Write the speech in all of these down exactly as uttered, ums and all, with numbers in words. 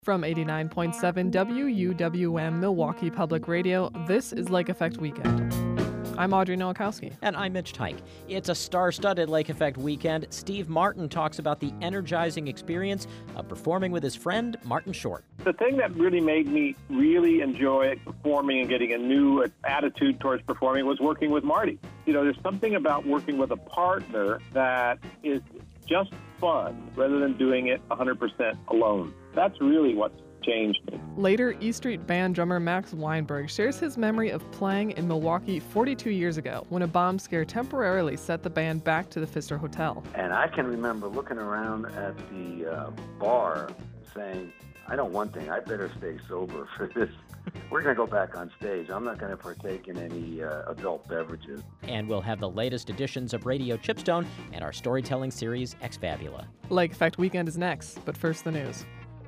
From eighty-nine point seven W U W M Milwaukee Public Radio, this is Lake Effect Weekend. I'm Audrey Nowakowski. And I'm Mitch Tyke. It's a star-studded Lake Effect weekend. Steve Martin talks about the energizing experience of performing with his friend, Martin Short. The thing that really made me really enjoy performing and getting a new attitude towards performing was working with Marty. You know, there's something about working with a partner that is just fun rather than doing it one hundred percent alone. That's really what's changed me. Later, E Street Band drummer Max Weinberg shares his memory of playing in Milwaukee forty-two years ago when a bomb scare temporarily set the band back to the Pfister Hotel. And I can remember looking around at the uh, bar saying, I know one thing, I better stay sober for this. We're going to go back on stage. I'm not going to partake in any uh, adult beverages. And we'll have the latest editions of Radio Chipstone and our storytelling series, Ex Fabula. Lake Effect Weekend is next, but first the news.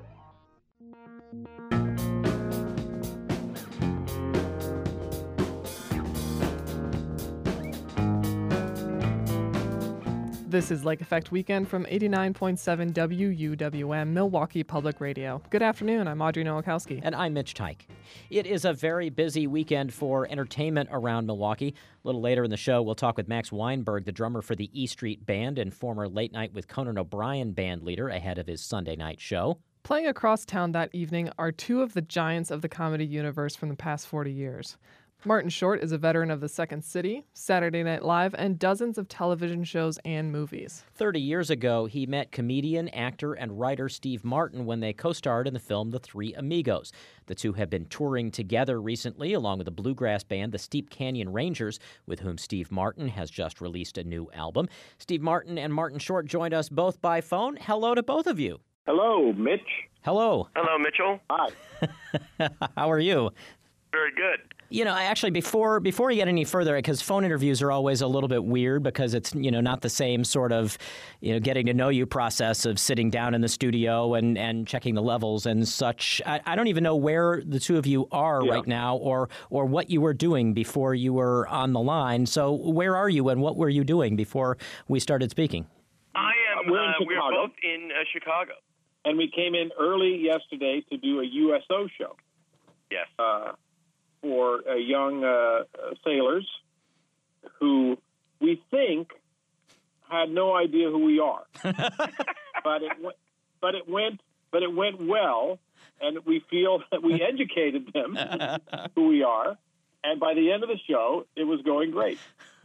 This is Lake Effect Weekend from eighty-nine point seven W U W M Milwaukee Public Radio. Good afternoon, I'm Audrey Nowakowski. And I'm Mitch Tyke. It is a very busy weekend for entertainment around Milwaukee. A little later in the show, we'll talk with Max Weinberg, the drummer for the E Street Band and former Late Night with Conan O'Brien band leader ahead of his Sunday night show. Playing across town that evening are two of the giants of the comedy universe from the past forty years. Martin Short is a veteran of the Second City, Saturday Night Live, and dozens of television shows and movies. Thirty years ago, he met comedian, actor, and writer Steve Martin when they co-starred in the film The Three Amigos. The two have been touring together recently, along with the bluegrass band The Steep Canyon Rangers, with whom Steve Martin has just released a new album. Steve Martin and Martin Short joined us both by phone. Hello to both of you. Hello, Mitch. Hello. Hello, Mitchell. Hi. How are you? Very good. You know, actually, before before you get any further, because phone interviews are always a little bit weird because it's, you know, not the same sort of, you know, getting to know you process of sitting down in the studio and, and checking the levels and such. I, I don't even know where the two of you are yeah. right now or or what you were doing before you were on the line. So where are you and what were you doing before we started speaking? I am. Uh, we're in uh, we're Chicago. both in uh, Chicago. And we came in early yesterday to do a U S O show. Yes. Uh, for uh, young uh, sailors who we think had no idea who we are, but it w- but it went but it went well, and we feel that we educated them who we are, and by the end of the show, it was going great.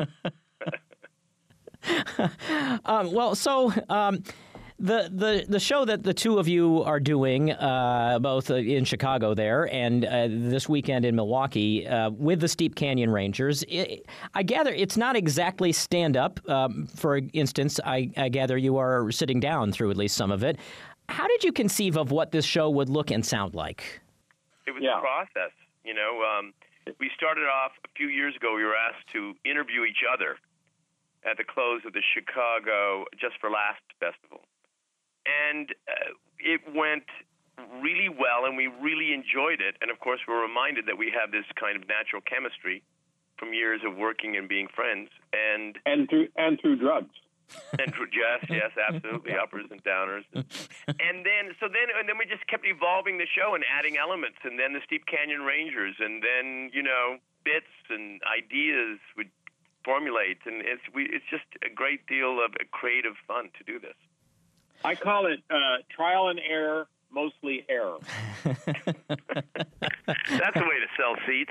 um, well, so. Um, The, the the show that the two of you are doing, uh, both in Chicago there and uh, this weekend in Milwaukee, uh, with the Steep Canyon Rangers, it, I gather it's not exactly stand-up. Um, for instance, I, I gather you are sitting down through at least some of it. How did you conceive of what this show would look and sound like? It was Yeah. a process. You know, um, we started off a few years ago. We were asked to interview each other at the close of the Chicago Just for Laughs festival. And uh, it went really well, and we really enjoyed it. And, of course, we're reminded that we have this kind of natural chemistry from years of working and being friends. And And through and through drugs. and through- yes, yes, absolutely, uppers and downers. And then, so then, and then we just kept evolving the show and adding elements. And then the Steep Canyon Rangers, and then, you know, bits and ideas would formulate. And it's we, it's just a great deal of creative fun to do this. I call it uh, trial and error, mostly error. That's the way to sell seats.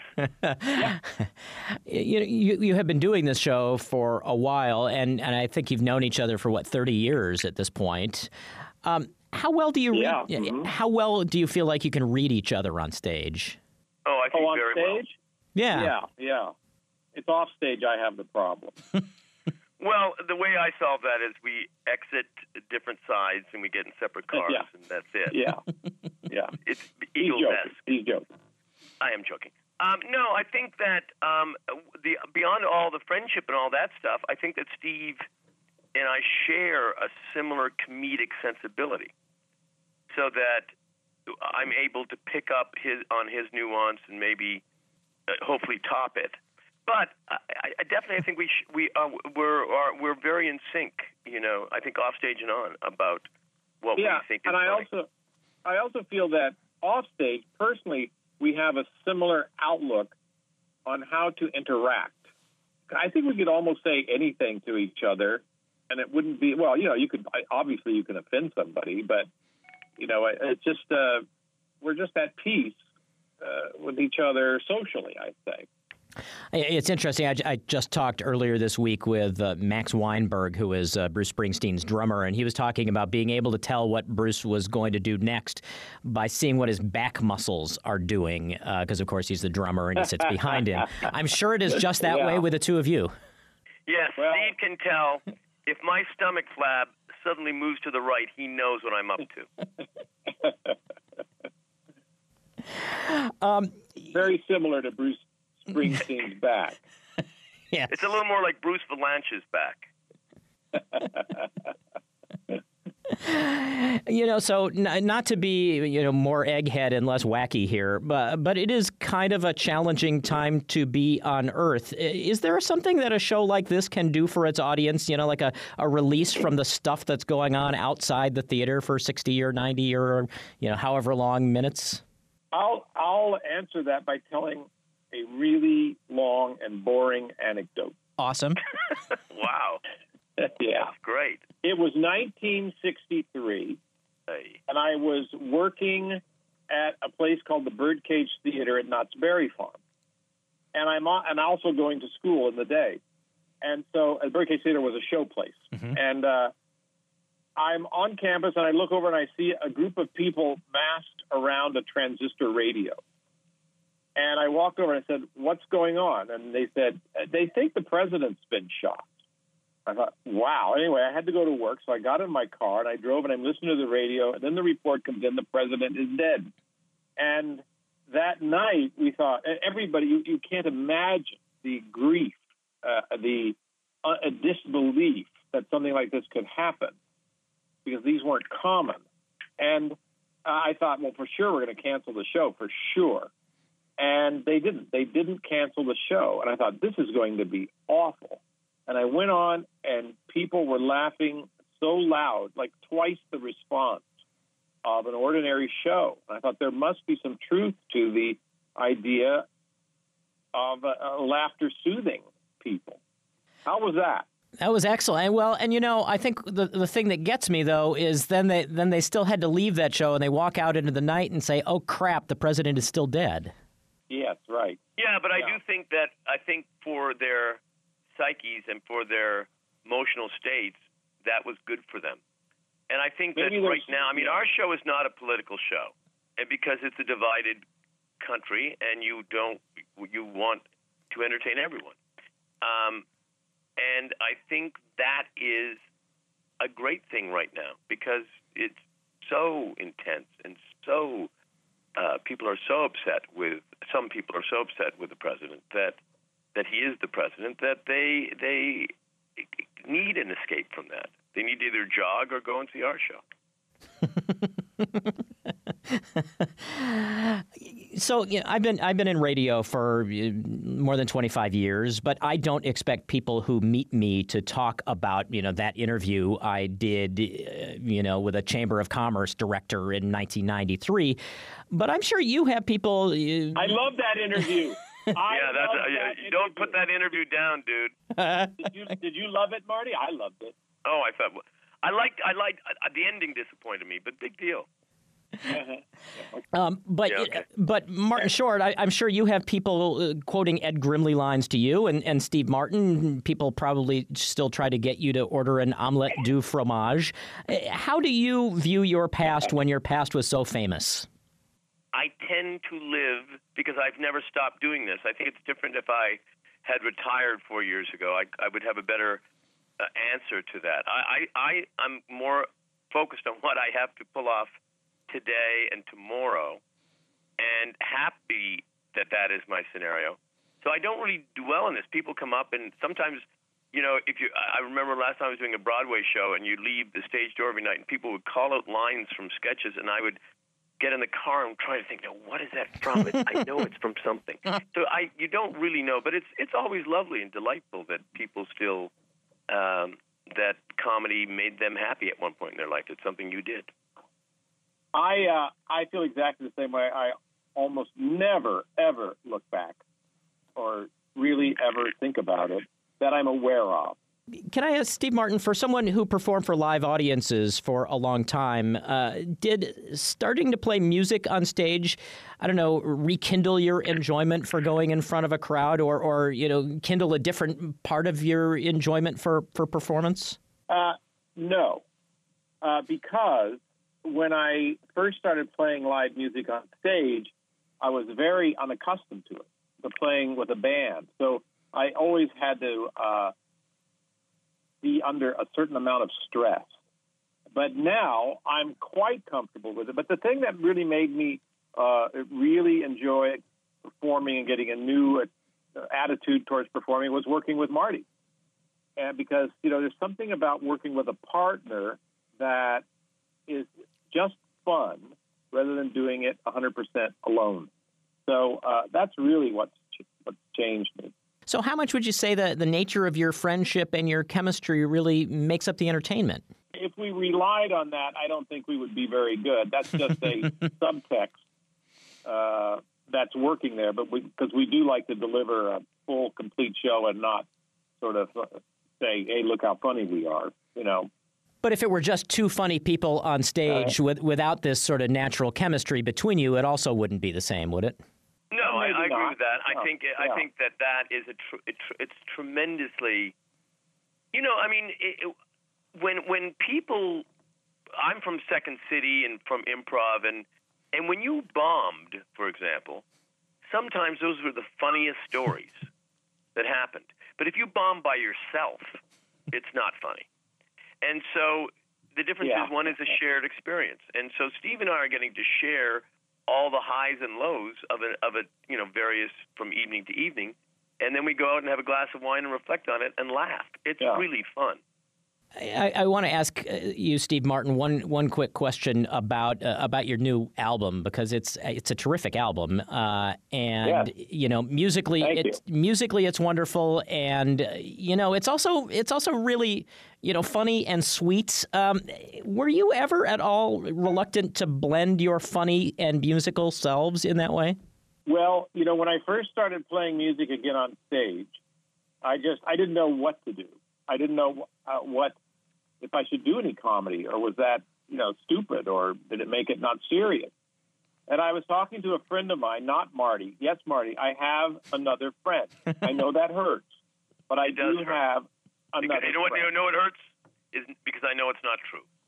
You, you you have been doing this show for a while, and, and I think you've known each other for, what, thirty years at this point. Um, how well do you read, Yeah, mm-hmm. How well do you feel like you can read each other on stage? Oh, I think Oh, on very stage? Yeah. Yeah, yeah. It's off stage I have the problem. well. Well, the way I solve that is we exit different sides and we get in separate cars, Yeah. and that's it. Yeah, yeah. It's He's Eagles joking. esque. He's joking. I am joking. Um, no, I think that um, the beyond all the friendship and all that stuff, I think that Steve and I share a similar comedic sensibility, so that I'm able to pick up his on his nuance and maybe uh, hopefully top it. But I, I definitely think we sh- we uh, we're are, we're very in sync. You know, I think off stage and on about what Yeah, we think is and I funny. also I also feel that offstage, personally, we have a similar outlook on how to interact. I think we could almost say anything to each other, and it wouldn't be, well, you know, you could, obviously you can offend somebody, but, you know, it's just, uh, we're just at peace uh, with each other socially, I'd say. It's interesting. I, I just talked earlier this week with uh, Max Weinberg, who is uh, Bruce Springsteen's drummer, and he was talking about being able to tell what Bruce was going to do next by seeing what his back muscles are doing, because, uh, of course, he's the drummer and he sits behind him. I'm sure it is just that yeah. way with the two of you. Yes, well, Steve can tell if my stomach flap suddenly moves to the right, he knows what I'm up to. um, Very similar to Bruce Springsteen's back. Yeah, it's a little more like Bruce Valanche's back. You know, so n- not to be, you know, more egghead and less wacky here, but but it is kind of a challenging time to be on Earth. Is there something that a show like this can do for its audience? You know, like a, a release from the stuff that's going on outside the theater for sixty or ninety or, you know, however long minutes? I'll I'll answer that by telling a really long and boring anecdote. Awesome. Wow. Yeah. That's great. It was nineteen sixty-three, Hey. and I was working at a place called the Birdcage Theater at Knott's Berry Farm. And I'm on, and also going to school in the day. And so uh, Birdcage Theater was a show place. Mm-hmm. And uh, I'm on campus, and I look over and I see a group of people massed around a transistor radio. And I walked over and I said, "What's going on?" And they said, "They think the president's been shot." I thought, wow. Anyway, I had to go to work, so I got in my car and I drove and I'm listening to the radio. And then the report comes in, the president is dead. And that night we thought, everybody, you, you can't imagine the grief, uh, the uh, disbelief that something like this could happen, because these weren't common. And uh, I thought, well, for sure we're going to cancel the show, for sure. And they didn't. They didn't cancel the show. And I thought, this is going to be awful. And I went on, and people were laughing so loud, like twice the response of an ordinary show. And I thought there must be some truth to the idea of uh, uh, laughter soothing people. How was that? That was excellent. Well, and you know, I think the the thing that gets me though is then they then they still had to leave that show and they walk out into the night and say, "Oh crap, the president is still dead." Yes, right. Yeah, but I Yeah. do think that I think for their psyches and for their emotional states, that was good for them. And I think Maybe that right there's- now, I mean, our show is not a political show, and because it's a divided country, and you don't, you want to entertain everyone. Um, and I think that is a great thing right now, because it's so intense and so uh, people are so upset with. Some people are so upset with the president that. that he is the president, that they they need an escape from that. They need to either jog or go and see our show. So you know, I've been I've been in radio for uh, more than twenty-five years, but I don't expect people who meet me to talk about you know that interview I did uh, you know with a Chamber of Commerce director in nineteen ninety-three. But I'm sure you have people. Uh, I love that interview. I yeah, that's love uh, that you don't interview. put that interview down, dude. Did you, did you love it, Marty? I loved it. Oh, I thought I liked I liked uh, the ending disappointed me, but big deal. Um, but Yeah, okay. but Martin Short, I, I'm sure you have people uh, quoting Ed Grimley lines to you, and, and Steve Martin. People probably still try to get you to order an omelette du fromage. Uh, How do you view your past when your past was so famous? I tend to live, because I've never stopped doing this. I think it's different if I had retired four years ago. I, I would have a better uh, answer to that. I, I, I, I'm more focused on what I have to pull off today and tomorrow, and happy that that is my scenario. So I don't really dwell on this. People come up, and sometimes, you know, if you, I remember last time I was doing a Broadway show, and you leave the stage door every night, and people would call out lines from sketches, and I would get in the car and try to think, now, what is that from? It, I know it's from something. So I, you don't really know, but it's it's always lovely and delightful that people still, um, that comedy made them happy at one point in their life. It's something you did. I uh, I feel exactly the same way. I almost never, ever look back or really ever think about it that I'm aware of. Can I ask Steve Martin, for someone who performed for live audiences for a long time, uh, did starting to play music on stage, I don't know, rekindle your enjoyment for going in front of a crowd, or, or you know, kindle a different part of your enjoyment for, for performance? Uh, no, uh, because when I first started playing live music on stage, I was very unaccustomed to it, to playing with a band. So I always had to uh, be under a certain amount of stress. But now I'm quite comfortable with it. But the thing that really made me uh, really enjoy performing and getting a new uh, attitude towards performing was working with Marty. And because, you know, there's something about working with a partner that is just fun rather than doing it one hundred percent alone. So uh, that's really what's, what's changed me. So how much would you say that the nature of your friendship and your chemistry really makes up the entertainment? If we relied on that, I don't think we would be very good. That's just a subtext uh, that's working there, but because we, we do like to deliver a full, complete show and not sort of say, hey, look how funny we are, you know. But if it were just two funny people on stage uh, with, without this sort of natural chemistry between you, it also wouldn't be the same, would it? No, I, I agree not. with that. No. I think Yeah. I think that that is a tr- it tr- it's tremendously, you know. I mean, it, it, when when people, I'm from Second City and from improv, and and when you bombed, for example, sometimes those were the funniest stories that happened. But if you bomb by yourself, it's not funny. And so the difference Yeah. is one is a shared experience. And so Steve and I are getting to share all the highs and lows of a, of a, you know, various from evening to evening. And then we go out and have a glass of wine and reflect on it and laugh. It's Yeah. really fun. I, I want to ask you, Steve Martin, one one quick question about uh, about your new album, because it's it's a terrific album, uh, and Yes. you know, musically Thank it's musically it's wonderful, and uh, you know, it's also it's also really, you know, funny and sweet. Um, were you ever at all reluctant to blend your funny and musical selves in that way? Well, you know, when I first started playing music again on stage, I just I didn't know what to do. I didn't know uh, what if I should do any comedy, or was that, you know, stupid, or did it make it not serious? And I was talking to a friend of mine, not Marty. Yes, Marty, I have another friend. I know that hurts, but I It does do hurt. have Because, another you know what? friend. You know what hurts is because I know it's not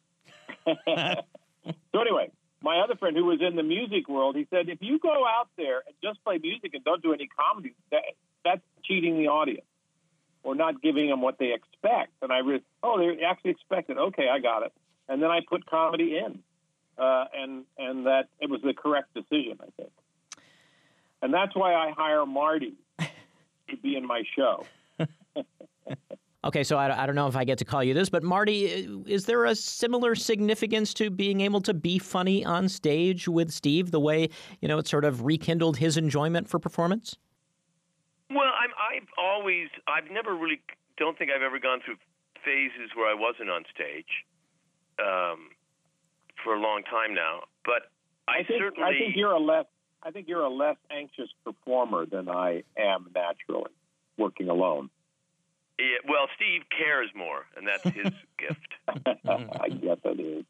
true. So anyway, my other friend who was in the music world, he said, if you go out there and just play music and don't do any comedy, that, that's cheating the audience or not giving them what they expect. And I really, oh, they actually expect it. Okay, I got it. And then I put comedy in, uh, and and that it was the correct decision, I think. And that's why I hire Marty to be in my show. Okay, so I, I don't know if I get to call you this, but Marty, is there a similar significance to being able to be funny on stage with Steve, the way, you know, it sort of rekindled his enjoyment for performance? Well, I'm, I've always, I've never really, don't think I've ever gone through phases where I wasn't on stage um, for a long time now. But I, I think certainly, I think you're a less I think you're a less anxious performer than I am naturally, working alone. yeah, well, Steve cares more, and that's his gift. I guess it is.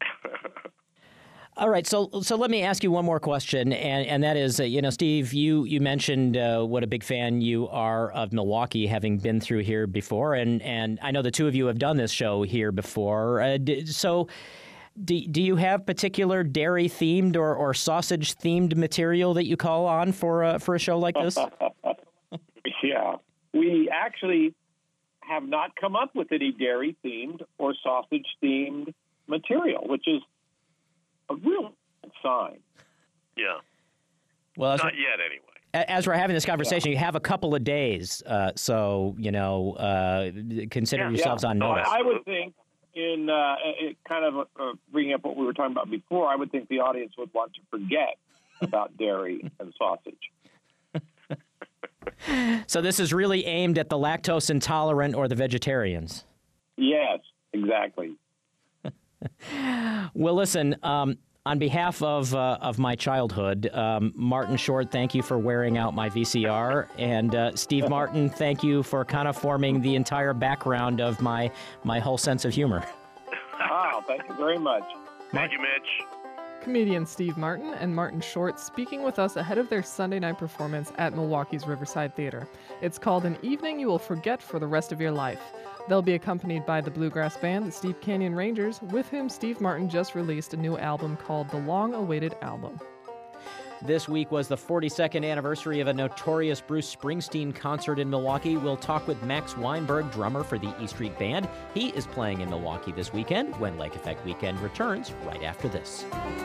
All right, so so let me ask you one more question, and, and that is, uh, you know, Steve, you you mentioned uh, what a big fan you are of Milwaukee, having been through here before, and, and I know the two of you have done this show here before. Uh, d- so do, do you have particular dairy-themed or, or sausage-themed material that you call on for, uh, for a show like this? Yeah. We actually have not come up with any dairy-themed or sausage-themed material, which is a real sign. Yeah. Well, as, Not yet, anyway. as we're having this conversation, you have a couple of days, uh, so, you know, uh, consider Yeah. yourselves on So notice. I, I would think, in uh, it kind of uh, bringing up what we were talking about before, I would think the audience would want to forget about dairy and sausage. So this is really aimed at the lactose intolerant or the vegetarians. Yes, exactly. Well, listen, um, On behalf of uh, of my childhood, um, Martin Short, thank you for wearing out my V C R, and uh, Steve Martin, thank you for kind of forming the entire background of my my whole sense of humor. Wow, thank you very much. Thank you, Mitch. Comedian Steve Martin and Martin Short speaking with us ahead of their Sunday night performance at Milwaukee's Riverside Theater. It's called An Evening You Will Forget for the Rest of Your Life. They'll be accompanied by the bluegrass band, the Steep Canyon Rangers, with whom Steve Martin just released a new album called The Long-Awaited Album. This week was the forty-second anniversary of a notorious Bruce Springsteen concert in Milwaukee. We'll talk with Max Weinberg, drummer for the E Street Band. He is playing in Milwaukee this weekend when Lake Effect Weekend returns right after this.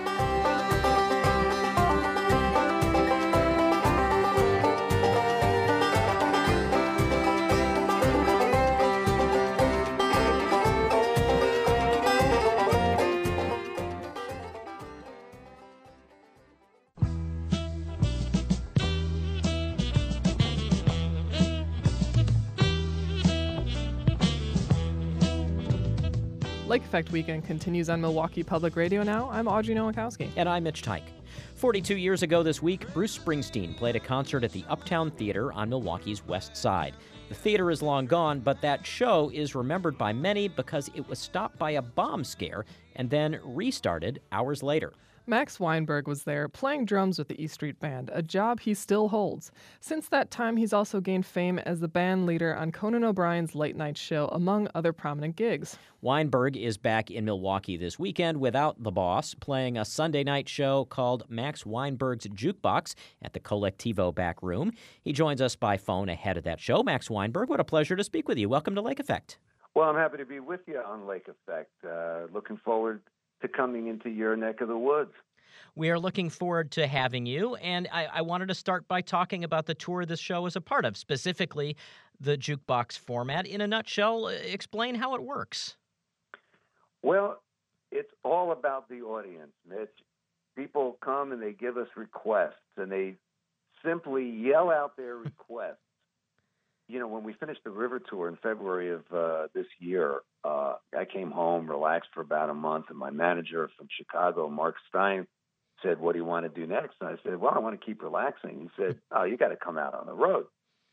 Lake Effect Weekend continues on Milwaukee Public Radio now. I'm Audrey Nowakowski. And I'm Mitch Tyke. forty-two years ago this week, Bruce Springsteen played a concert at the Uptown Theater on Milwaukee's west side. The theater is long gone, but that show is remembered by many because it was stopped by a bomb scare and then restarted hours later. Max Weinberg was there playing drums with the E Street Band, a job he still holds. Since that time, he's also gained fame as the band leader on Conan O'Brien's late night show, among other prominent gigs. Weinberg is back in Milwaukee this weekend without the boss, playing a Sunday night show called Max Weinberg's Jukebox at the Collectivo back room. He joins us by phone ahead of that show. Max Weinberg, what a pleasure to speak with you. Welcome to Lake Effect. Well, I'm happy to be with you on Lake Effect. Uh, looking forward to coming into your neck of the woods. We are looking forward to having you, and I, I wanted to start by talking about the tour this show is a part of, specifically the jukebox format. In a nutshell, explain how it works. Well, it's all about the audience, Mitch. People come and they give us requests, and they simply yell out their requests. You know, when we finished the River Tour in February of uh, this year, uh, I came home, relaxed for about a month, and my manager from Chicago, Mark Stein, said, "What do you want to do next?" And I said, "Well, I want to keep relaxing." He said, "Oh, you got to come out on the road."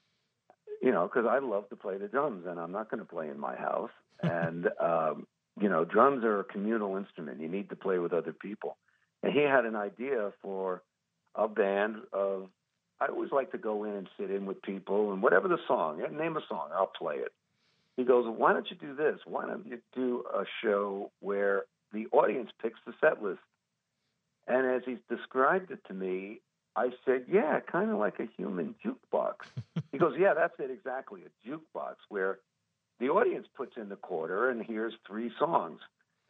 You know, because I love to play the drums, and I'm not going to play in my house. And, um, you know, drums are a communal instrument. You need to play with other people. And he had an idea for a band of, I always like to go in and sit in with people, and whatever the song, name a song, I'll play it. He goes, "Why don't you do this? Why don't you do a show where the audience picks the set list?" And as he described it to me, I said, "Yeah, kind of like a human jukebox." He goes, "Yeah, that's it, exactly, a jukebox where the audience puts in the quarter and hears three songs."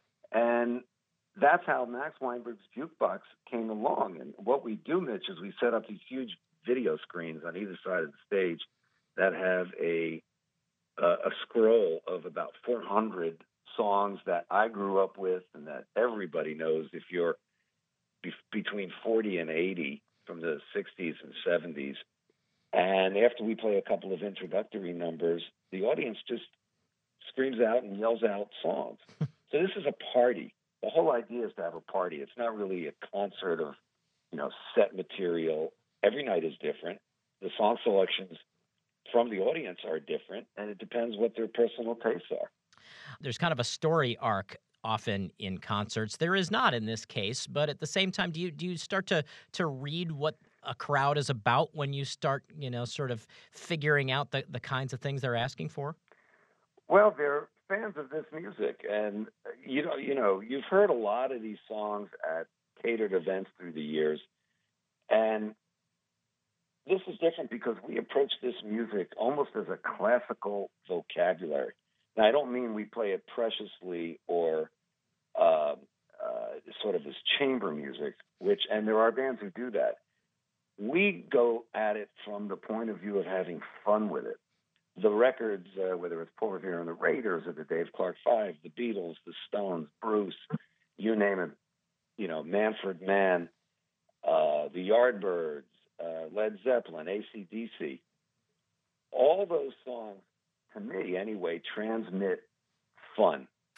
And that's how Max Weinberg's Jukebox came along. And what we do, Mitch, is we set up these huge video screens on either side of the stage that have a uh, a scroll of about four hundred songs that I grew up with and that everybody knows if you're be- between forty and eighty from the sixties and seventies. And after we play a couple of introductory numbers, the audience just screams out and yells out songs. So this is a party. The whole idea is to have a party. It's not really a concert of, you know, set material. Every night is different. The song selections from the audience are different, and it depends what their personal tastes are. There's kind of a story arc often in concerts. There is not in this case, but at the same time, do you do you start to to read what a crowd is about when you start, you know, sort of figuring out the, the kinds of things they're asking for? Well, they're fans of this music, and you know, you know, you've heard a lot of these songs at catered events through the years, and this is different because we approach this music almost as a classical vocabulary. Now, I don't mean we play it preciously or uh, uh, sort of as chamber music, which, and there are bands who do that. We go at it from the point of view of having fun with it. The records, uh, whether it's Paul Revere and the Raiders or the Dave Clark Five, the Beatles, the Stones, Bruce, you name it, you know, Manfred Mann, uh, the Yardbirds, uh, Led Zeppelin, A C D C, all those songs, to me anyway, transmit fun.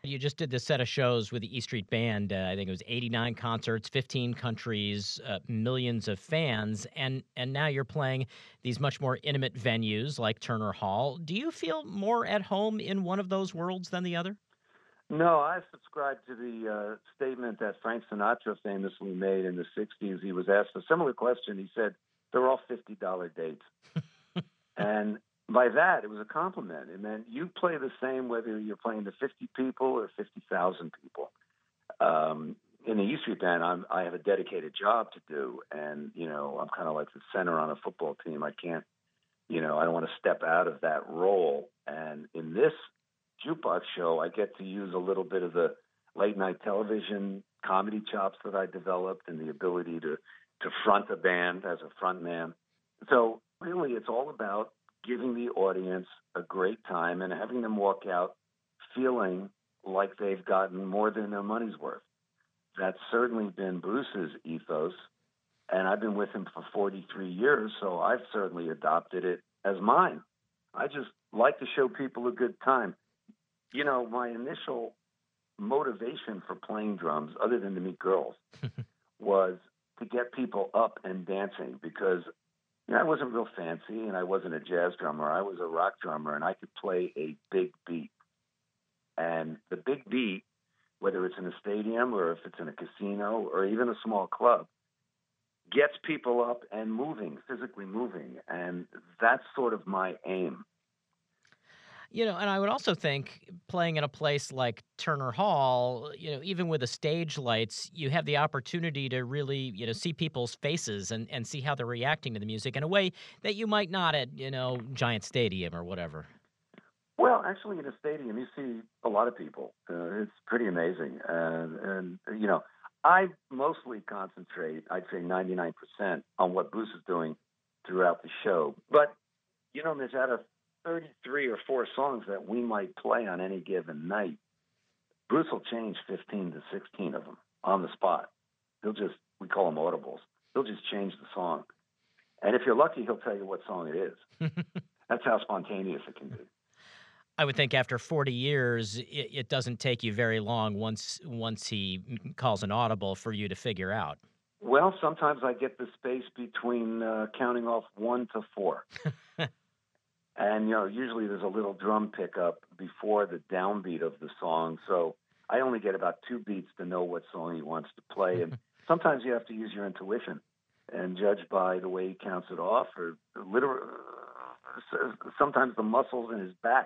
You just did this set of shows with the E Street Band. Uh, I think it was eighty-nine concerts, fifteen countries, uh, millions of fans, and and now you're playing these much more intimate venues like Turner Hall. Do you feel more at home in one of those worlds than the other? No, I subscribe to the uh, statement that Frank Sinatra famously made in the sixties. He was asked a similar question. He said, they're all fifty dollar dates. And by that, it was a compliment. It meant you play the same whether you're playing to fifty people or fifty thousand people. Um, in the E Street Band, I'm, I have a dedicated job to do. And, you know, I'm kind of like the center on a football team. I can't, you know, I don't want to step out of that role. And in this jukebox show, I get to use a little bit of the late night television comedy chops that I developed and the ability to, to front a band as a front man. So really, it's all about giving the audience a great time and having them walk out feeling like they've gotten more than their money's worth. That's certainly been Bruce's ethos, and I've been with him for forty-three years, so I've certainly adopted it as mine. I just like to show people a good time. You know, my initial motivation for playing drums, other than to meet girls, was to get people up and dancing because you know, I wasn't real fancy and I wasn't a jazz drummer. I was a rock drummer and I could play a big beat. And the big beat, whether it's in a stadium or if it's in a casino or even a small club, gets people up and moving, physically moving. And that's sort of my aim. You know, and I would also think playing in a place like Turner Hall, you know, even with the stage lights, you have the opportunity to really, you know, see people's faces and, and see how they're reacting to the music in a way that you might not at, you know, Giant Stadium or whatever. Well, actually, in a stadium, you see a lot of people. Uh, it's pretty amazing. And, and, you know, I mostly concentrate, I'd say ninety-nine percent, on what Bruce is doing throughout the show. But, you know, there's out of thirty-three or four songs that we might play on any given night, Bruce will change fifteen to sixteen of them on the spot. He'll just, we call them audibles. He'll just change the song. And if you're lucky, he'll tell you what song it is. That's how spontaneous it can be. I would think after forty years, it, it doesn't take you very long once once he calls an audible for you to figure out. Well, sometimes I get the space between uh, counting off one to four. And, you know, usually there's a little drum pickup before the downbeat of the song. So I only get about two beats to know what song he wants to play. And sometimes you have to use your intuition and judge by the way he counts it off or literally, sometimes the muscles in his back.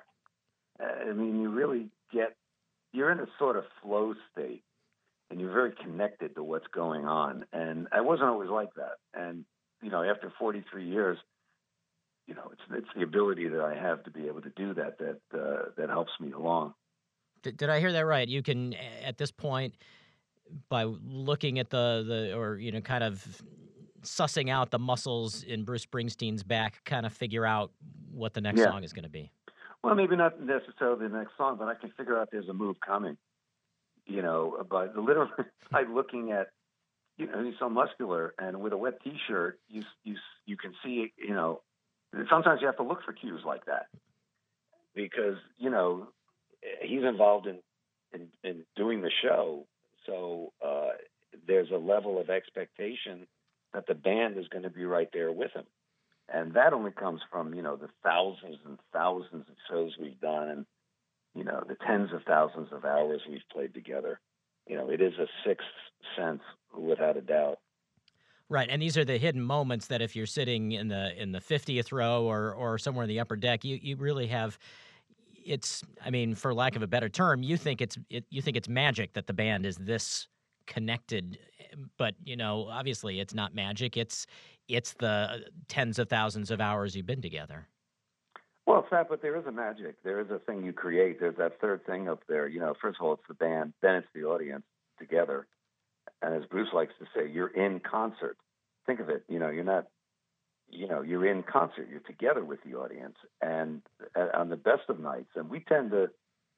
I mean, you really get, you're in a sort of flow state and you're very connected to what's going on. And I wasn't always like that. And, you know, after forty-three years, you know, it's it's the ability that I have to be able to do that that uh, that helps me along. Did, did I hear that right? You can, at this point, by looking at the, the or, you know, kind of sussing out the muscles in Bruce Springsteen's back, kind of figure out what the next yeah. song is going to be. Well, maybe not necessarily the next song, but I can figure out there's a move coming, you know, by literally by looking at, you know, he's so muscular and with a wet T-shirt, you, you, you can see, you know, sometimes you have to look for cues like that because, you know, he's involved in, in, in doing the show. So uh, there's a level of expectation that the band is going to be right there with him. And that only comes from, you know, the thousands and thousands of shows we've done and, you know, the tens of thousands of hours we've played together. You know, it is a sixth sense without a doubt. Right, and these are the hidden moments that if you're sitting in the in the fiftieth row or or somewhere in the upper deck, you, you really have. It's, I mean, for lack of a better term, you think it's it, you think it's magic that the band is this connected, but you know, obviously, it's not magic. It's it's the tens of thousands of hours you've been together. Well, it's that, but there is a magic. There is a thing you create. There's that third thing up there. You know, first of all, it's the band, then it's the audience together. And as Bruce likes to say, you're in concert. Think of it. You know, you're not, you know, you're in concert. You're together with the audience. And on the best of nights, and we tend to,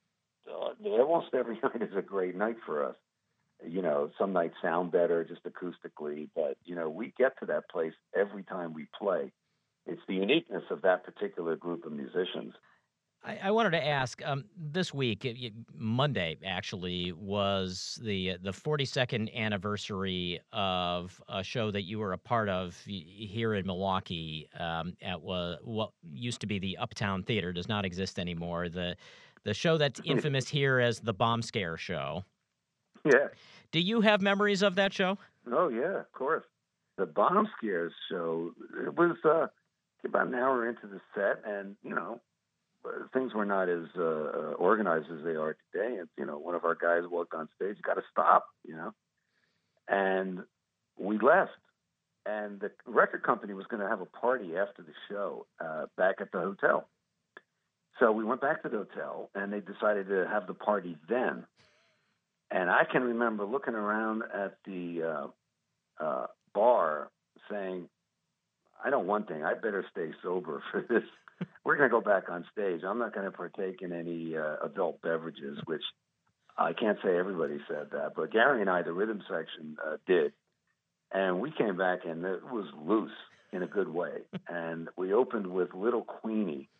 uh, almost every night is a great night for us. You know, some nights sound better just acoustically, but, you know, we get to that place every time we play. It's the uniqueness of that particular group of musicians. I, I wanted to ask, um, this week, it- it- Monday actually, was the the forty-second anniversary of a show that you were a part of y- here in Milwaukee um, at wa- what used to be the Uptown Theater, does not exist anymore. The the show that's infamous here as the Bomb Scare Show. Yeah. Do you have memories of that show? Oh, yeah, of course. The Bomb Scares show, it was uh, about an hour into the set, and, you know, things were not as uh, organized as they are today. And, you know, one of our guys walked on stage, got to stop, you know. And we left. And the record company was going to have a party after the show uh, back at the hotel. So we went back to the hotel, and they decided to have the party then. And I can remember looking around at the uh, uh, bar saying, I know one thing, I better stay sober for this. We're going to go back on stage. I'm not going to partake in any uh, adult beverages, which I can't say everybody said that, but Gary and I, the rhythm section, uh, did. And we came back, and it was loose in a good way. And we opened with Little Queenie.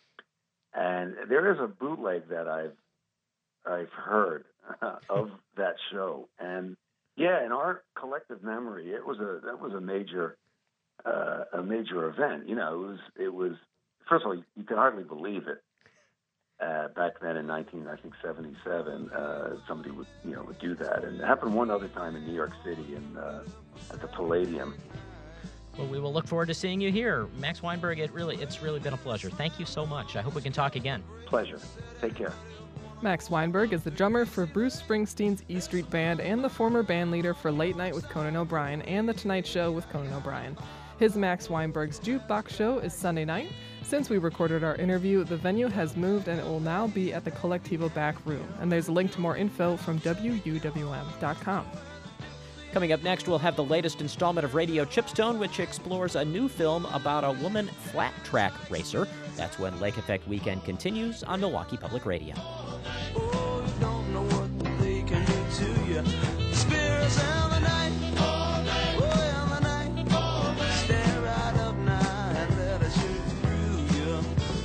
And there is a bootleg that I've I've heard uh, of that show, and yeah, in our collective memory, it was a that was a major uh, a major event. You know, it was it was first of all, you can hardly believe it. Uh, back then in nineteen, I think seventy-seven, uh, somebody would you know would do that, and it happened one other time in New York City, in uh, at the Palladium. Well, we will look forward to seeing you here, Max Weinberg. It really, it's really been a pleasure. Thank you so much. I hope we can talk again. Pleasure. Take care. Max Weinberg is the drummer for Bruce Springsteen's E Street Band and the former band leader for Late Night with Conan O'Brien and The Tonight Show with Conan O'Brien. His Max Weinberg's Jukebox show is Sunday night. Since we recorded our interview, the venue has moved and it will now be at the Collectivo Back Room. And there's a link to more info from W U W M dot com. Coming up next, we'll have the latest installment of Radio Chipstone, which explores a new film about a woman flat track racer. That's when Lake Effect Weekend continues on Milwaukee Public Radio. Oh, you don't know what they can do to you. Spirits in the night, all night, oh, in the night, all night. Stare right up now and let us shoot through you.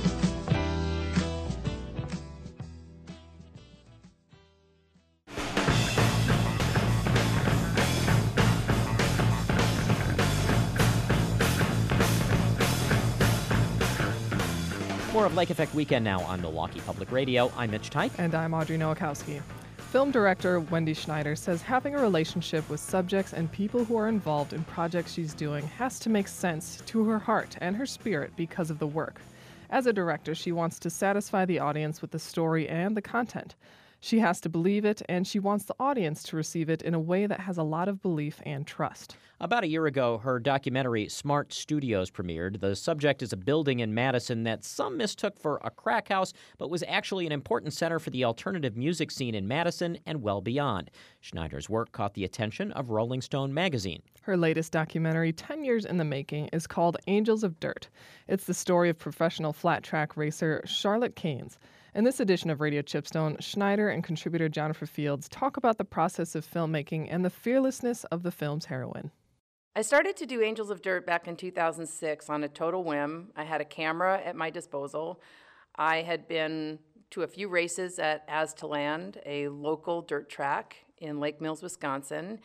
More of Lake Effect Weekend now on Milwaukee Public Radio. I'm Mitch Tyke. And I'm Audrey Nowakowski. Film director Wendy Schneider says having a relationship with subjects and people who are involved in projects she's doing has to make sense to her heart and her spirit because of the work. As a director, she wants to satisfy the audience with the story and the content. She has to believe it, and she wants the audience to receive it in a way that has a lot of belief and trust. About a year ago, her documentary Smart Studios premiered. The subject is a building in Madison that some mistook for a crack house, but was actually an important center for the alternative music scene in Madison and well beyond. Schneider's work caught the attention of Rolling Stone magazine. Her latest documentary, ten years in the making, is called Angels of Dirt. It's the story of professional flat track racer Charlotte Keynes. In this edition of Radio Chipstone, Schneider and contributor Jennifer Fields talk about the process of filmmaking and the fearlessness of the film's heroine. I started to do Angels of Dirt back in two thousand six on a total whim. I had a camera at my disposal. I had been to a few races at As to Land, a local dirt track in Lake Mills, Wisconsin,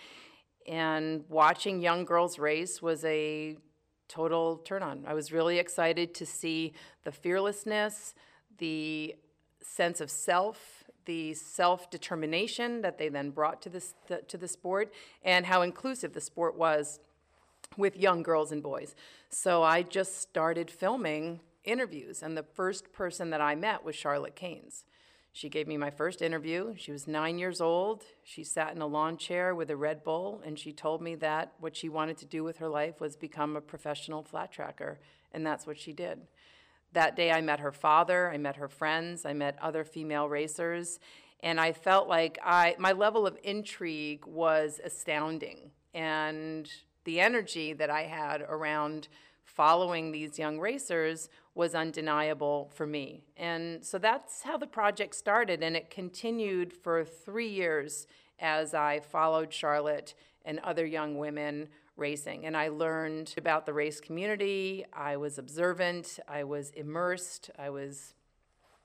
and watching young girls race was a total turn on. I was really excited to see the fearlessness, the sense of self, the self-determination that they then brought to this the, to the sport, and how inclusive the sport was with young girls and boys. So I just started filming interviews, and the first person that I met was Charlotte Keynes. She gave me my first interview. She was nine years old. She sat in a lawn chair with a Red Bull, and she told me that what she wanted to do with her life was become a professional flat tracker, and that's what she did. That day I met her father, I met her friends, I met other female racers, and I felt like I my level of intrigue was astounding. And the energy that I had around following these young racers was undeniable for me. And so that's how the project started, and it continued for three years as I followed Charlotte and other young women racing. And I learned about the race community. I was observant. I was immersed. I was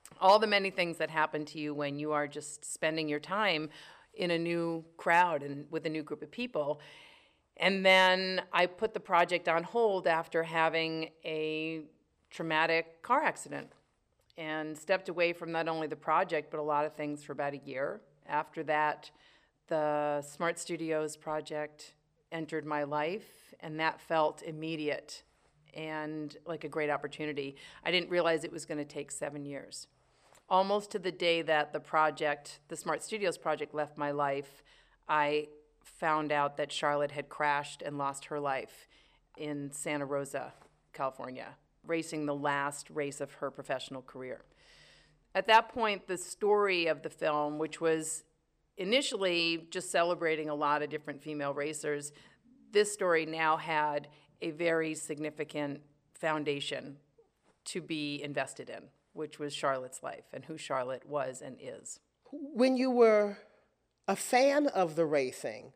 all the many things that happen to you when you are just spending your time in a new crowd and with a new group of people. And then I put the project on hold after having a traumatic car accident and stepped away from not only the project, but a lot of things for about a year. After that, the Smart Studios project entered my life, and that felt immediate and like a great opportunity. I didn't realize it was going to take seven years. Almost to the day that the project, the Smart Studios project, left my life, I found out that Charlotte had crashed and lost her life in Santa Rosa, California, racing the last race of her professional career. At that point, the story of the film, which was initially just celebrating a lot of different female racers, this story now had a very significant foundation to be invested in, which was Charlotte's life and who Charlotte was and is. When you were a fan of the racing,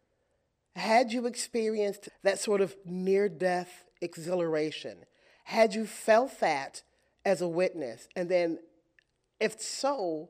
had you experienced that sort of near-death exhilaration? Had you felt that as a witness? And then, if so,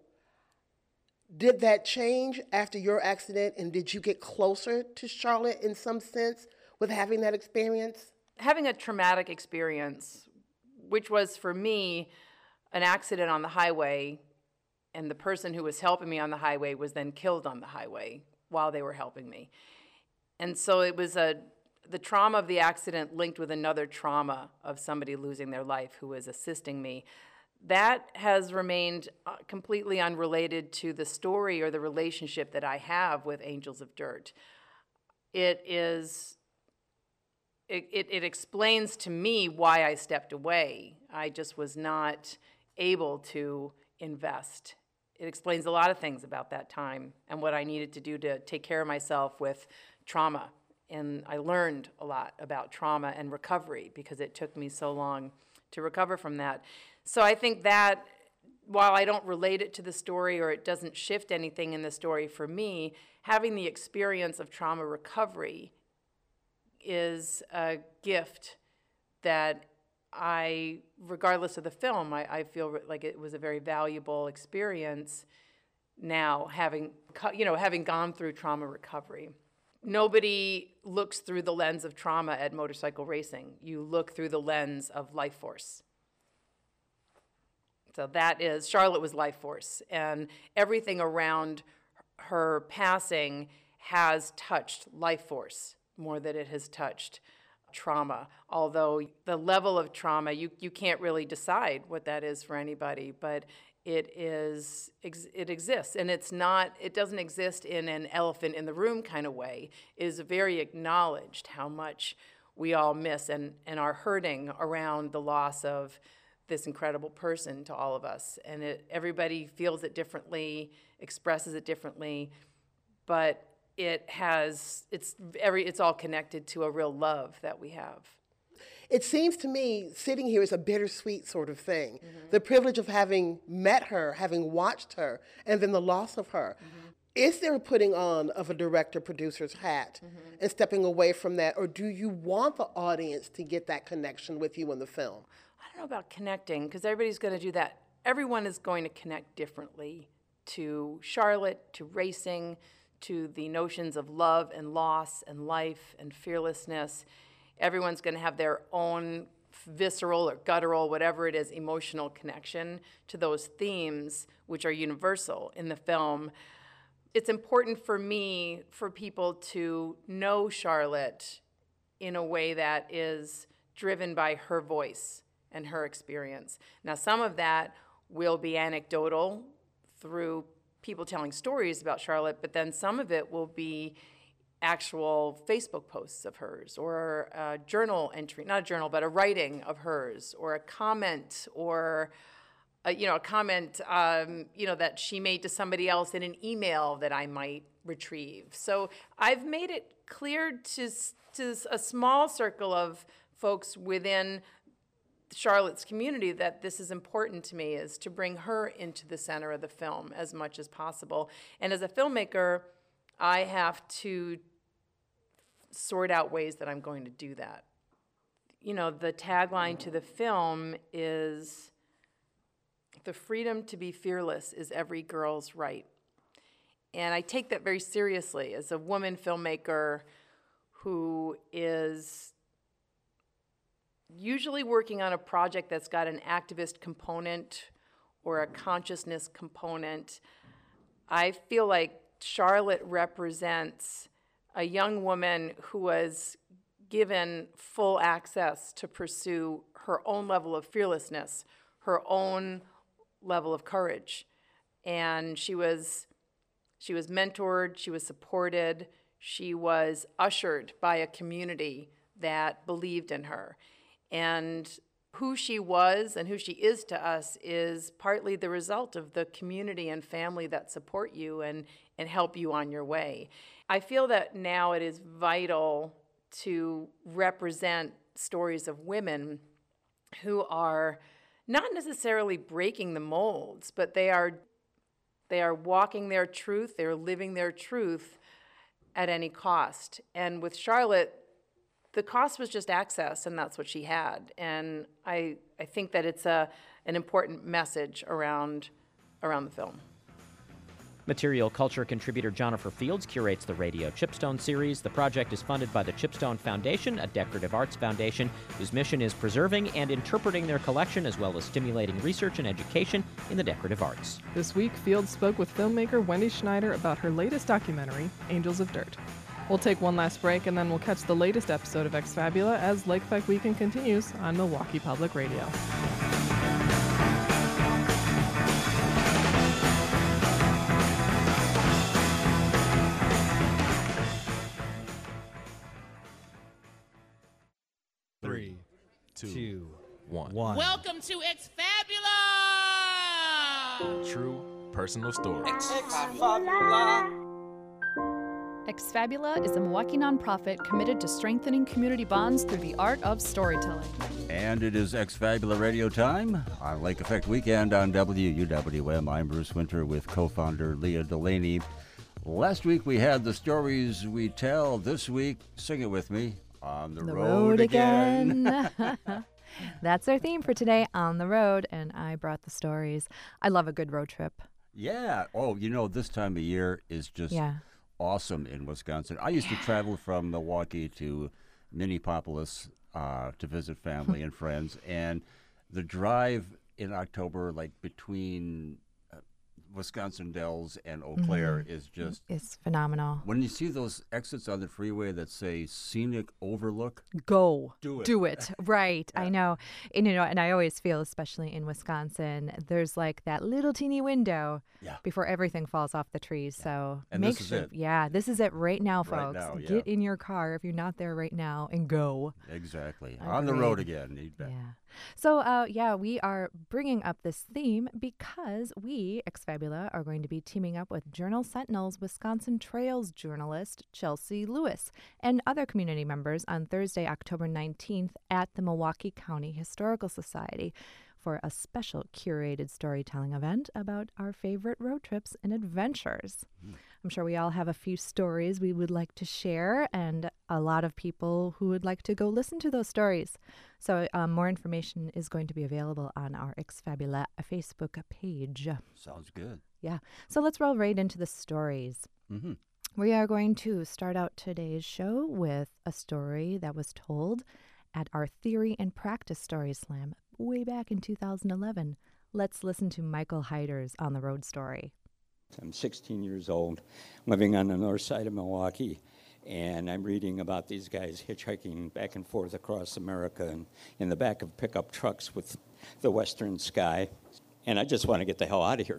did that change after your accident, and did you get closer to Charlotte in some sense with having that experience? Having a traumatic experience, which was for me an accident on the highway, and the person who was helping me on the highway was then killed on the highway while they were helping me. And so it was a the trauma of the accident linked with another trauma of somebody losing their life who was assisting me. That has remained uh, completely unrelated to the story or the relationship that I have with Angels of Dirt. It is, it, it, it explains to me why I stepped away. I just was not able to invest. It explains a lot of things about that time and what I needed to do to take care of myself with trauma. And I learned a lot about trauma and recovery because it took me so long to recover from that. So I think that while I don't relate it to the story or it doesn't shift anything in the story for me, having the experience of trauma recovery is a gift that I, regardless of the film, I, I feel like it was a very valuable experience now, having, you know, having gone through trauma recovery. Nobody looks through the lens of trauma at motorcycle racing. You look through the lens of life force. So that is, Charlotte was life force, and everything around her passing has touched life force more than it has touched trauma. Although the level of trauma, you, you can't really decide what that is for anybody, but it is, it exists, and it's not, it doesn't exist in an elephant in the room kind of way. It is very acknowledged how much we all miss and, and are hurting around the loss of this incredible person to all of us. And it, everybody feels it differently, expresses it differently, but it has, it's, every, it's all connected to a real love that we have. It seems to me sitting here is a bittersweet sort of thing. Mm-hmm. The privilege of having met her, having watched her, and then the loss of her. Mm-hmm. Is there a putting on of a director-producer's hat mm-hmm. and stepping away from that, or do you want the audience to get that connection with you in the film? I don't know about connecting, because everybody's going to do that. Everyone is going to connect differently to Charlotte, to racing, to the notions of love and loss and life and fearlessness. Everyone's going to have their own visceral or guttural, whatever it is, emotional connection to those themes, which are universal in the film. It's important for me for people to know Charlotte in a way that is driven by her voice and her experience. Now, some of that will be anecdotal through people telling stories about Charlotte, but then some of it will be actual Facebook posts of hers, or a journal entry, not a journal, but a writing of hers, or a comment, or a, you know, a comment um, you know, that she made to somebody else in an email that I might retrieve. So I've made it clear to, to a small circle of folks within Charlotte's community that this is important to me, is to bring her into the center of the film as much as possible. And as a filmmaker, I have to sort out ways that I'm going to do that. You know, the tagline to the film is The freedom to be fearless is every girl's right. And I take that very seriously as a woman filmmaker who is usually working on a project that's got an activist component or a consciousness component. I feel like Charlotte represents a young woman who was given full access to pursue her own level of fearlessness, her own level of courage. And she was, she was mentored, she was supported, she was ushered by a community that believed in her. And who she was and who she is to us is partly the result of the community and family that support you and, and help you on your way. I feel that now it is vital to represent stories of women who are not necessarily breaking the molds, but they are, they are walking their truth, they're living their truth at any cost. And with Charlotte, the cost was just access, and that's what she had. And I, I think that it's a, an important message around, around the film. Material culture contributor Jennifer Fields curates the Radio Chipstone series. The project is funded by the Chipstone Foundation, a decorative arts foundation whose mission is preserving and interpreting their collection as well as stimulating research and education in the decorative arts. This week, Fields spoke with filmmaker Wendy Schneider about her latest documentary, Angels of Dirt. We'll take one last break, and then we'll catch the latest episode of Exfabula as Lake Effect Weekend continues on Milwaukee Public Radio. Three, two, two one. one. Welcome to Exfabula! True personal stories. Exfabula! Exfabula is a Milwaukee nonprofit committed to strengthening community bonds through the art of storytelling. And it is Exfabula Radio time on Lake Effect Weekend on W U W M. I'm Bruce Winter with co-founder Leah Delaney. Last week we had the stories we tell. This week, sing it with me, on the, the road, road again. again. That's our theme for today, On the Road, and I brought the stories. I love a good road trip. Yeah. Oh, you know, this time of year is just... Yeah. awesome in Wisconsin. I used to travel from Milwaukee to Minneapolis uh, to visit family and friends, and the drive in October, like between uh, Wisconsin Dells and Eau Claire, mm-hmm. is just... It's phenomenal. When you see those exits on the freeway that say Scenic Overlook, go. Do it. Do it. Right. Yeah. I know. And, you know, and I always feel, especially in Wisconsin, there's like that little teeny window yeah. before everything falls off the trees. Yeah. So and make this sure. Is it. Yeah, this is it right now, folks. Right now, yeah. Get in your car if you're not there right now and go. Exactly. Agreed. On the road again. Need yeah. So, uh, yeah, we are bringing up this theme because we, Exfabula, are going to be teaming up with Journal Sentinel's Wisconsin Trails journalist Chelsea Lewis and other community members on Thursday, October nineteenth at the Milwaukee County Historical Society for a special curated storytelling event about our favorite road trips and adventures. Mm. I'm sure we all have a few stories we would like to share and a lot of people who would like to go listen to those stories. So um, more information is going to be available on our Exfabula Facebook page. Sounds good. Yeah. So let's roll right into the stories. Mm-hmm. We are going to start out today's show with a story that was told at our Theory and Practice Story Slam way back in two thousand eleven. Let's listen to Michael Hyder's On the Road story. I'm sixteen years old, living on the north side of Milwaukee, and I'm reading about these guys hitchhiking back and forth across America and in the back of pickup trucks with the western sky, and I just want to get the hell out of here.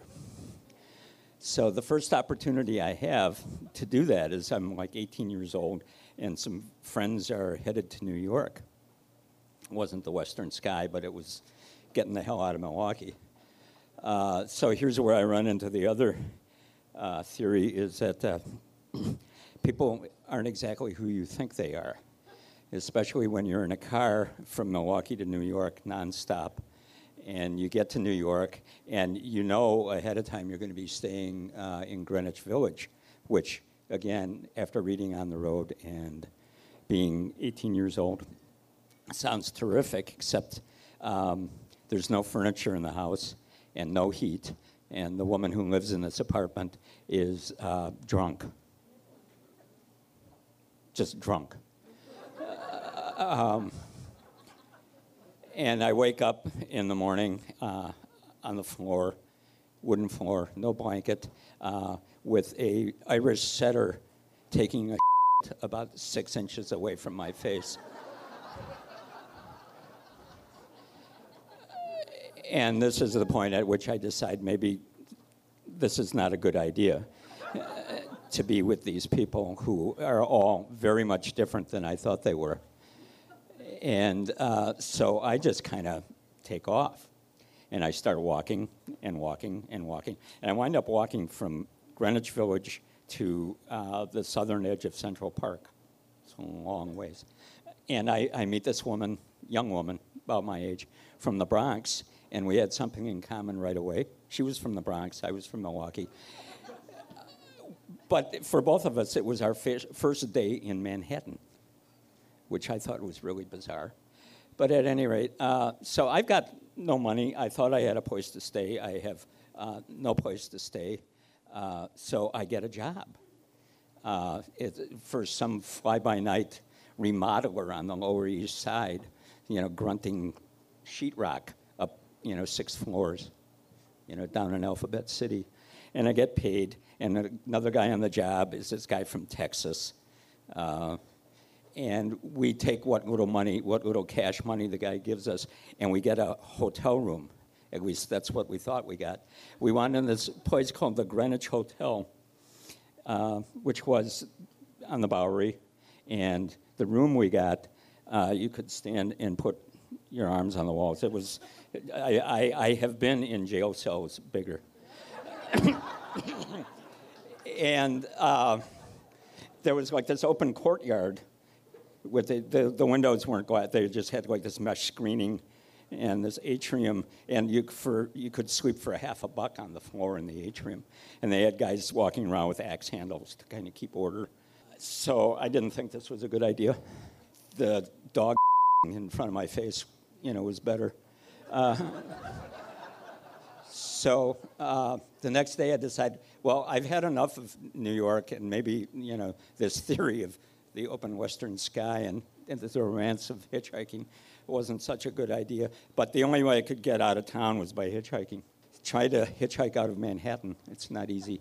So the first opportunity I have to do that is I'm like eighteen years old, and some friends are headed to New York. It wasn't the western sky, but it was getting the hell out of Milwaukee. Uh, so here's where I run into the other uh, theory, is that uh, people aren't exactly who you think they are, especially when you're in a car from Milwaukee to New York nonstop, and you get to New York, and you know ahead of time you're going to be staying uh, in Greenwich Village, which, again, after reading On the Road and being eighteen years old, sounds terrific, except um, there's no furniture in the house, and no heat, and the woman who lives in this apartment is uh, drunk. Just drunk. Uh, um, and I wake up in the morning uh, on the floor, wooden floor, no blanket, uh, with a Irish setter taking a shit about six inches away from my face. And this is the point at which I decide maybe this is not a good idea, uh, to be with these people who are all very much different than I thought they were. And uh, so I just kind of take off. And I start walking and walking and walking. And I wind up walking from Greenwich Village to uh, the southern edge of Central Park. It's a long ways. And I, I meet this woman, young woman, about my age, from the Bronx. And we had something in common right away. She was from the Bronx, I was from Milwaukee. But for both of us, it was our fi- first day in Manhattan, which I thought was really bizarre. But at any rate, uh, so I've got no money. I thought I had a place to stay. I have uh, no place to stay. Uh, so I get a job uh, it, for some fly-by-night remodeler on the Lower East Side, you know, grunting sheetrock up, you know, six floors, you know, down in Alphabet City. And I get paid. And another guy on the job is this guy from Texas. Uh, and we take what little money, what little cash money the guy gives us, and we get a hotel room. At least that's what we thought we got. We wound in this place called the Greenwich Hotel, uh, which was on the Bowery. And the room we got, uh, you could stand and put your arms on the walls. It was, I, I, I have been in jail cells bigger. And uh, there was like this open courtyard with the, the, the windows weren't glass. They just had like this mesh screening and this atrium, and you for you could sleep for a half a buck on the floor in the atrium. And they had guys walking around with axe handles to kind of keep order. So I didn't think this was a good idea. The dog in front of my face, you know, was better. Uh, so uh, the next day I decided, well, I've had enough of New York and maybe, you know, this theory of the open western sky and, and the romance of hitchhiking wasn't such a good idea. But the only way I could get out of town was by hitchhiking. Try to hitchhike out of Manhattan. It's not easy.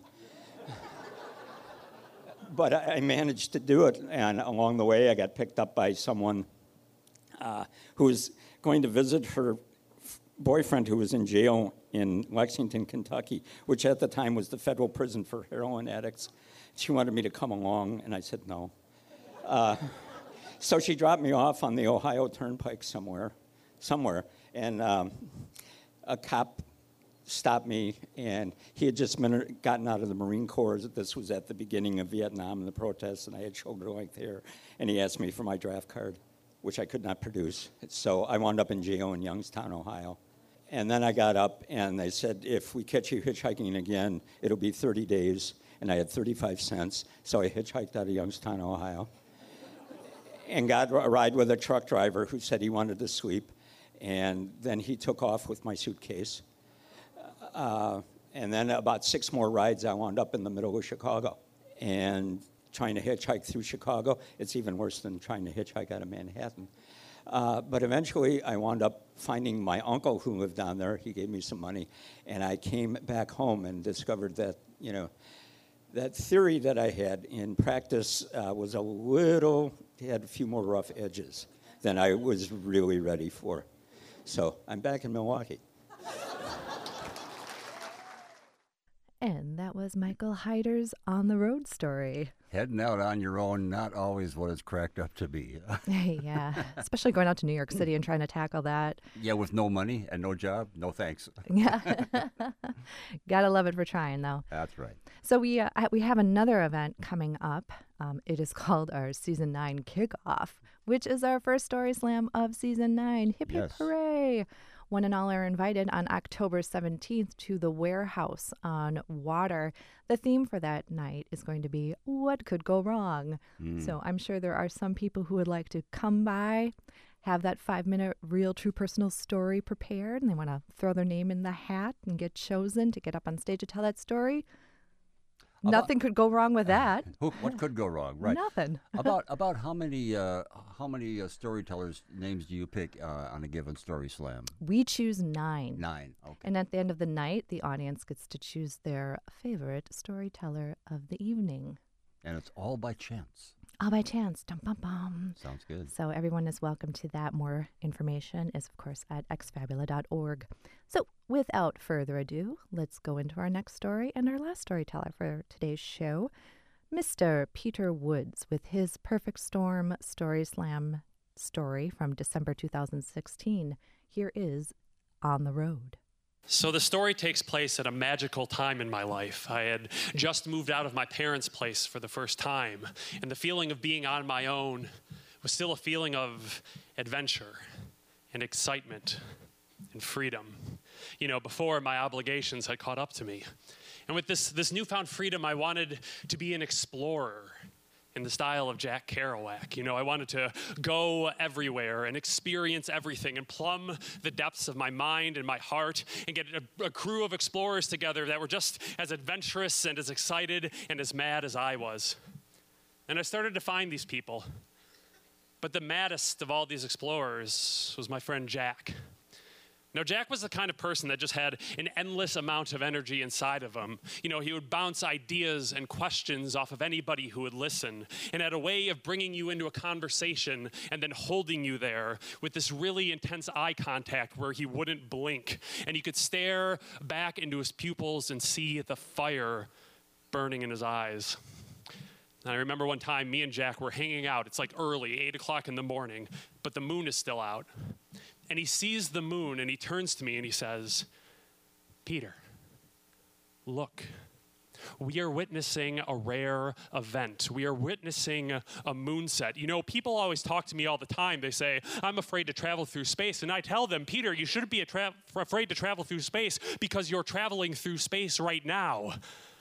But I, I managed to do it, and along the way I got picked up by someone uh, who was going to visit her f- boyfriend who was in jail in Lexington, Kentucky, which at the time was the federal prison for heroin addicts. She wanted me to come along, and I said no. Uh, so she dropped me off on the Ohio Turnpike somewhere, somewhere, and um, a cop stopped me, and he had just been, gotten out of the Marine Corps. This was at the beginning of Vietnam and the protests, and I had shoulder-length hair, and he asked me for my draft card, which I could not produce. So I wound up in jail in Youngstown, Ohio. And then I got up, and they said, if we catch you hitchhiking again, it'll be thirty days, and I had thirty-five cents, so I hitchhiked out of Youngstown, Ohio, and got a ride with a truck driver who said he wanted to sleep, and then he took off with my suitcase. Uh, and then about six more rides, I wound up in the middle of Chicago. And trying to hitchhike through Chicago, it's even worse than trying to hitchhike out of Manhattan. Uh, but eventually, I wound up finding my uncle who lived down there. He gave me some money, and I came back home and discovered that, you know, that theory that I had in practice uh, was a little, had a few more rough edges than I was really ready for. So I'm back in Milwaukee. And that was Michael Hyder's On the Road story. Heading out on your own, not always what it's cracked up to be. Yeah, especially going out to New York City and trying to tackle that. Yeah, with no money and no job, no thanks. Yeah, gotta love it for trying, though. That's right. So we uh, we have another event coming up. Um, it is called our Season nine Kickoff, which is our first Story Slam of Season nine. Hip, hip, Yes. hooray! One and all are invited on October seventeenth to the Warehouse on Water. The theme for that night is going to be, what could go wrong? Mm. So I'm sure there are some people who would like to come by, have that five-minute real, true, personal story prepared, and they want to throw their name in the hat and get chosen to get up on stage to tell that story, About, nothing could go wrong with that. Who, what could go wrong? Right. Nothing. about about how many uh, how many uh, storytellers' names do you pick uh, on a given story slam? We choose nine. Nine. Okay. And at the end of the night, the audience gets to choose their favorite storyteller of the evening. And it's all by chance. All by chance. Dum, bum, bum. Sounds good. So everyone is welcome to that. More information is, of course, at x fabula dot org. So without further ado, let's go into our next story and our last storyteller for today's show, Mister Peter Woods, with his Perfect Storm Story Slam story from December two thousand sixteen. Here is On the Road. So the story takes place at a magical time in my life. I had just moved out of my parents' place for the first time, and the feeling of being on my own was still a feeling of adventure and excitement and freedom. You know, before my obligations had caught up to me. And with this, this newfound freedom, I wanted to be an explorer in the style of Jack Kerouac. You know, I wanted to go everywhere and experience everything and plumb the depths of my mind and my heart and get a, a crew of explorers together that were just as adventurous and as excited and as mad as I was. And I started to find these people. But the maddest of all these explorers was my friend Jack. Now, Jack was the kind of person that just had an endless amount of energy inside of him. You know, he would bounce ideas and questions off of anybody who would listen, and had a way of bringing you into a conversation and then holding you there with this really intense eye contact where he wouldn't blink, and you could stare back into his pupils and see the fire burning in his eyes. And I remember one time me and Jack were hanging out. It's like early, eight o'clock in the morning, but the moon is still out. And he sees the moon and he turns to me and he says, "Peter, look, we are witnessing a rare event. We are witnessing a, a moonset. You know, people always talk to me all the time. They say, I'm afraid to travel through space. And I tell them, Peter, you shouldn't be a tra- afraid to travel through space because you're traveling through space right now.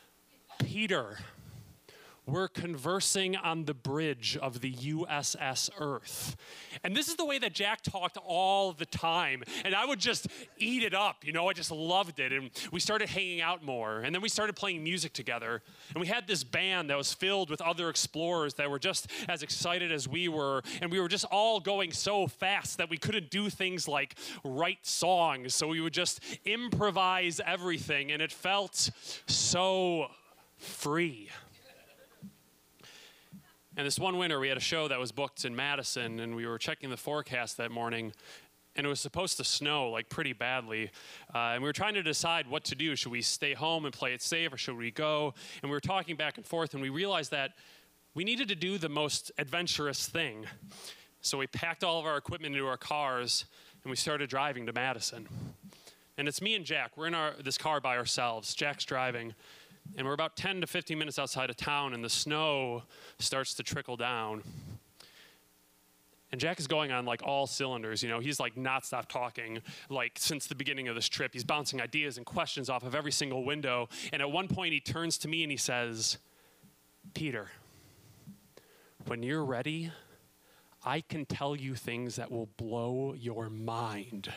Peter, we're conversing on the bridge of the U S S Earth." And this is the way that Jack talked all the time. And I would just eat it up. You know, I just loved it. And we started hanging out more. And then we started playing music together. And we had this band that was filled with other explorers that were just as excited as we were. And we were just all going so fast that we couldn't do things like write songs. So we would just improvise everything. And it felt so free. And this one winter, we had a show that was booked in Madison, and we were checking the forecast that morning, and it was supposed to snow, like, pretty badly. Uh, and we were trying to decide what to do. Should we stay home and play it safe, or should we go? And we were talking back and forth, and we realized that we needed to do the most adventurous thing. So we packed all of our equipment into our cars, and we started driving to Madison. And it's me and Jack. We're in our this car by ourselves. Jack's driving. And we're about ten to fifteen minutes outside of town, and the snow starts to trickle down. And Jack is going on like all cylinders, you know, he's like not stopped talking like since the beginning of this trip. He's bouncing ideas and questions off of every single window. And at one point he turns to me and he says, "Peter, when you're ready, I can tell you things that will blow your mind."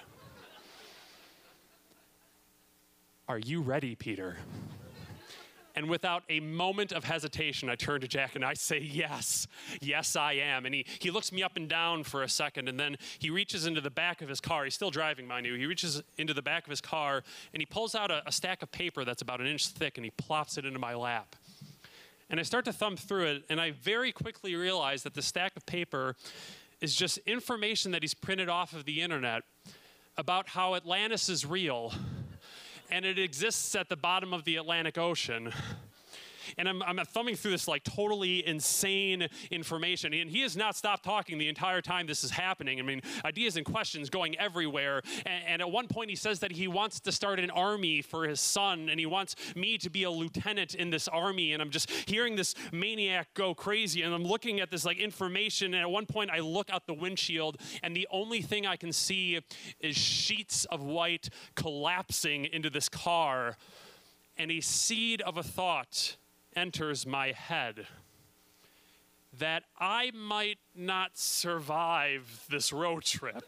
Are you ready, Peter? And without a moment of hesitation, I turn to Jack and I say, yes, yes, I am. And he, he looks me up and down for a second, and then he reaches into the back of his car. He's still driving, mind you. He reaches into the back of his car, and he pulls out a, a stack of paper that's about an inch thick, and he plops it into my lap. And I start to thumb through it, and I very quickly realize that the stack of paper is just information that he's printed off of the internet about how Atlantis is real, and it exists at the bottom of the Atlantic Ocean. And I'm, I'm thumbing through this like totally insane information. And he has not stopped talking the entire time this is happening. I mean, ideas and questions going everywhere. And, and at one point he says that he wants to start an army for his son, and he wants me to be a lieutenant in this army. And I'm just hearing this maniac go crazy. And I'm looking at this like information. And at one point I look out the windshield, and the only thing I can see is sheets of white collapsing into this car. And a seed of a thought enters my head. that I might not survive this road trip.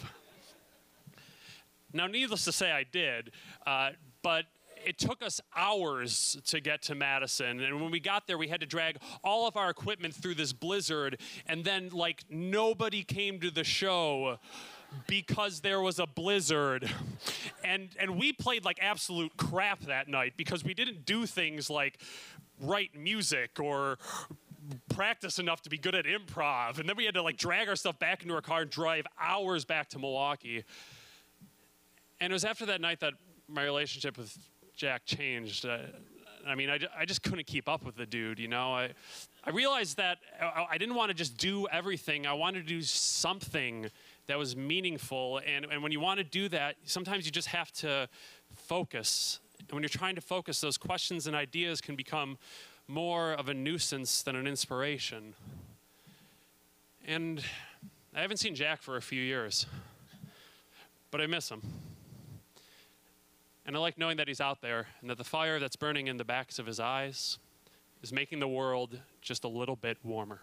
Now, needless to say, I did, uh, but it took us hours to get to Madison, and when we got there, we had to drag all of our equipment through this blizzard, and then, like, nobody came to the show because there was a blizzard. And and we played like absolute crap that night because we didn't do things like write music or practice enough to be good at improv. And then we had to like drag our stuff back into our car and drive hours back to Milwaukee. And it was after that night that my relationship with Jack changed. Uh, I mean, I, I just couldn't keep up with the dude, you know? I, I realized that I, I didn't want to just do everything. I wanted to do something that was meaningful. And, and when you want to do that, sometimes you just have to focus. And when you're trying to focus, those questions and ideas can become more of a nuisance than an inspiration. And I haven't seen Jack for a few years, but I miss him. And I like knowing that he's out there and that the fire that's burning in the backs of his eyes is making the world just a little bit warmer.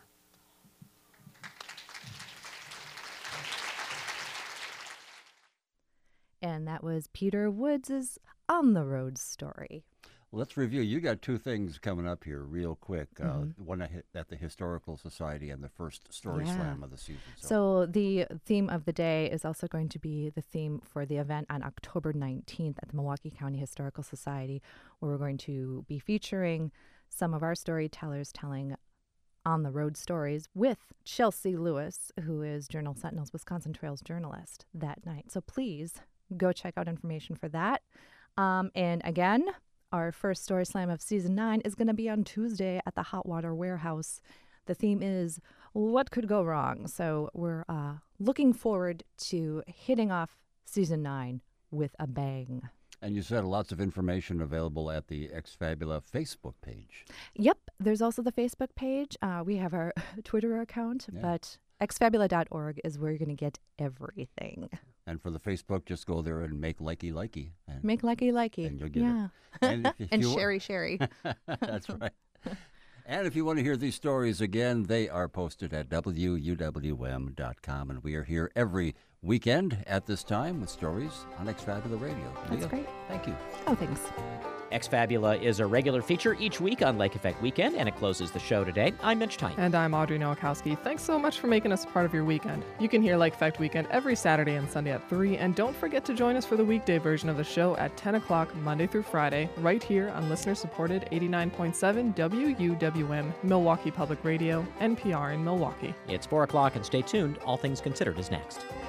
And that was Peter Woods' On the Road story. Let's review. You got two things coming up here real quick. Uh, Mhm. One at the Historical Society and the first Story Yeah. Slam of the season. So the theme of the day is also going to be the theme for the event on October nineteenth at the Milwaukee County Historical Society, where we're going to be featuring some of our storytellers telling on-the-road stories with Chelsea Lewis, who is Journal Sentinel's Wisconsin Trails journalist, that night. So please go check out information for that. Um, and again, our first Story Slam of Season nine is going to be on Tuesday at the Hot Water Warehouse. The theme is What Could Go Wrong? So we're uh, looking forward to hitting off Season nine with a bang. And you said lots of information available at the Exfabula Facebook page. Yep, there's also the Facebook page. Uh, we have our Twitter account, Yeah. but exfabula dot org is where you're going to get everything. And for the Facebook, just go there and make likey likey. And, Make likey likey. and you'll get yeah. it. And, if, if and you wa- sherry sherry. That's right. And if you want to hear these stories again, they are posted at W U W M dot com. And we are here every weekend at this time with stories on Exfabula Radio. That's Leah, great. Thank you. Oh, thanks. Exfabula is a regular feature each week on Lake Effect Weekend, and it closes the show today. I'm Mitch Tyne. And I'm Audrey Nowakowski. Thanks so much for making us part of your weekend. You can hear Lake Effect Weekend every Saturday and Sunday at three, and don't forget to join us for the weekday version of the show at ten o'clock Monday through Friday, right here on listener-supported eighty-nine point seven W U W M, Milwaukee Public Radio, N P R in Milwaukee. It's four o'clock, and stay tuned. All Things Considered is next.